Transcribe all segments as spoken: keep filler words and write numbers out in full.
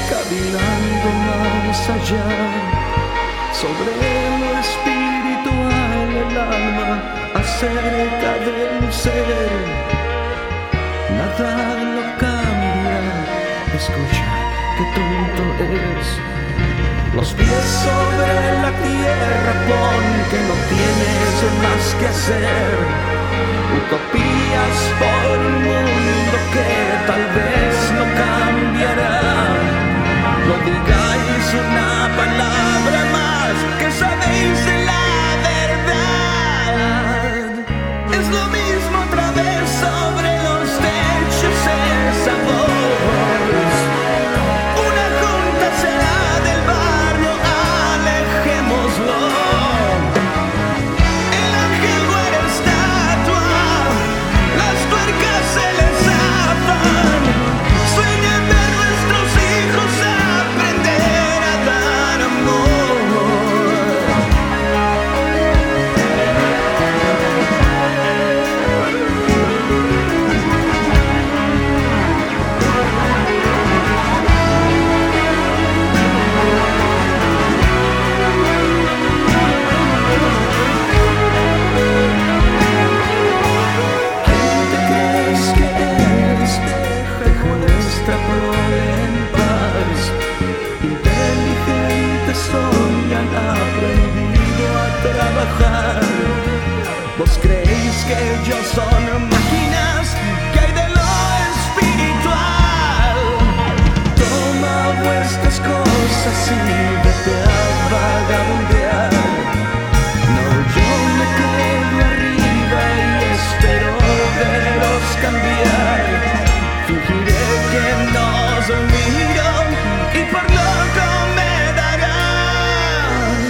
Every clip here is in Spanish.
caminando más allá, sobre lo espiritual, el alma, acerca del ser. Nada lo cambia, escucha qué tonto es. Los pies sobre la tierra, pon que no tienes más que hacer. Utopías por un mundo que tal vez no cambiará. No digáis una palabra más, que sabéis de la verdad. Es lo mismo otra vez sobre los techos esa voz. Una junta será del barrio, alejémoslo. El ángel muere estatua, las tuercas se les zafan. Sueñen ver nuestros hijos aprender a dar amor. ¿Quién te crees que eres? Deja nuestra prole en paz. Inteligentes son y han aprendido a trabajar. ¿Vos creéis que ellos son máquinas? ¿Qué hay de lo espiritual? Toma vuestras cosas y vete a vagabundear. No, yo me quedo arriba y espero veros cambiar. Fingiré que nos miro y por loco me darán.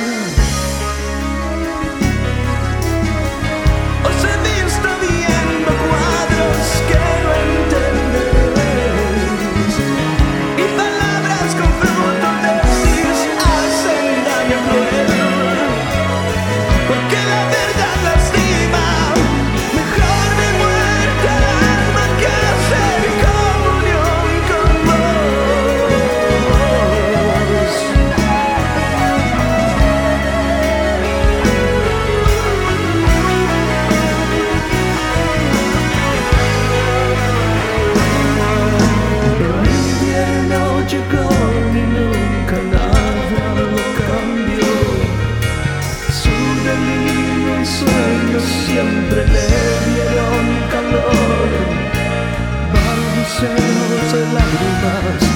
Os he visto viendo cuadros que no entendéis, y palabras con fruto decís hacen daño cruel. Porque la verdad lastima, mejor me muerta el alma que hacer comunión con vos. El invierno llegó y nunca nada lo cambió. Su delirio y sueños siempre le dieron calor. Balbuceos de lágrimas